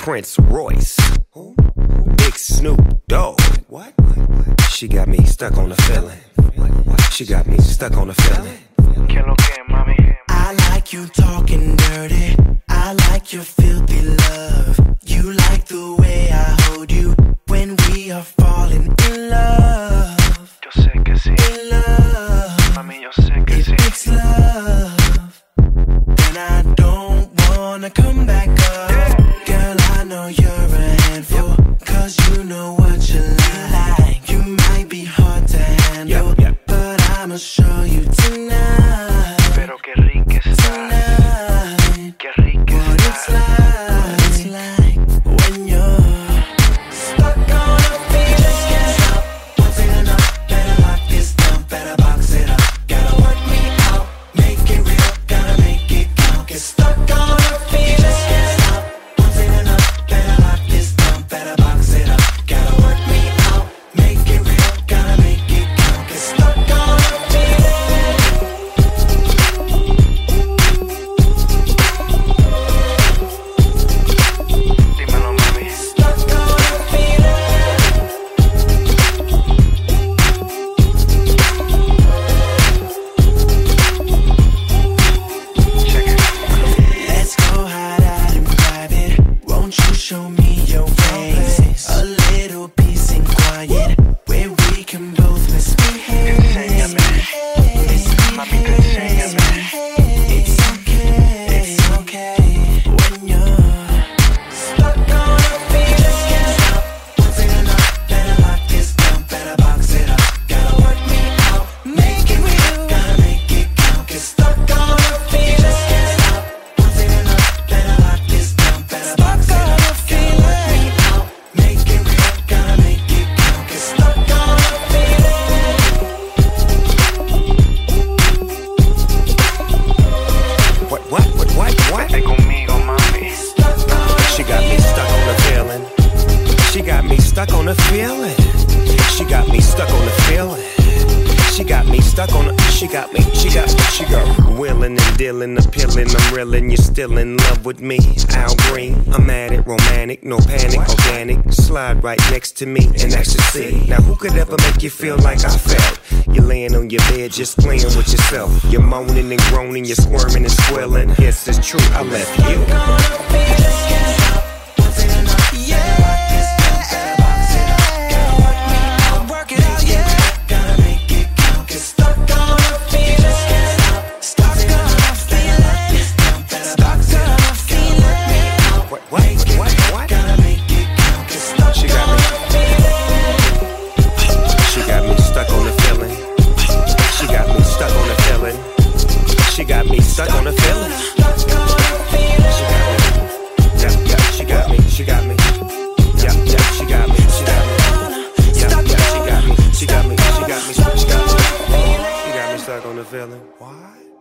Prince Royce. Big Snoop Dogg. What? She got me stuck on the feeling. She got me stuck on the feeling. I like you talking dirty. I like your filthy love. You like the way I hold you when we are falling in love. Yo sé que sí. In love. Mami, yo sé que sí. If it's love, then I don't wanna come back up. Girl, I know you're a handful, cause you know what you like. You might be hard to handle, but I'ma show you tonight. Pero qué rica estás. Tonight, Qué rica what it's like when you're stuck on a feeling. Just can't stop, won't say enough. Better lock this down, better box it up. Gotta work me out, make it real, gotta make it count. Get stuck on a feeling. Just can't stop, won't say enough. Better lock this down, better box it up. Gotta work me out, make it real, gotta make it count. Get stuck on a feeling. Dímelo, mami. Stuck on a feeling. Check it. Let's go hide out in private. Won't you show me your face? A little peace and quiet where we can both misbehave. Enséñame. Mamita, enséñame. It's okay when you're stuck on a feeling. Just can't stop, won't say enough. Better lock this down, better box it up. Gotta work me out, make it real, gotta make it count. Get stuck on a feeling. Just can't stop, won't say enough. Better lock this down, better box it up. Gotta work me out, make it real, gotta make it count. Get stuck on a feeling. What? Vete conmigo, mami. She got me stuck on the feeling. She got me stuck on the feeling. She got me stuck on the feeling. She got me stuck on the. She got willing and dealing, appealing. I'm reeling. You're still in love with me. Al Green, I'm at it, romantic, no panic, organic. Slide right next to me and ecstasy. Now who could ever make you feel like I felt? You're laying on your bed, just playing with yourself. You're moaning and groaning, you're squirming and squilling. Yes, it's true, I left you. What? She got me stuck on the feeling. She got me stuck on the feeling. She got me stuck on the feeling. She got me. She got me. She got me. She got me. She got me. She got me. She got me. She got me stuck on the feeling. Why?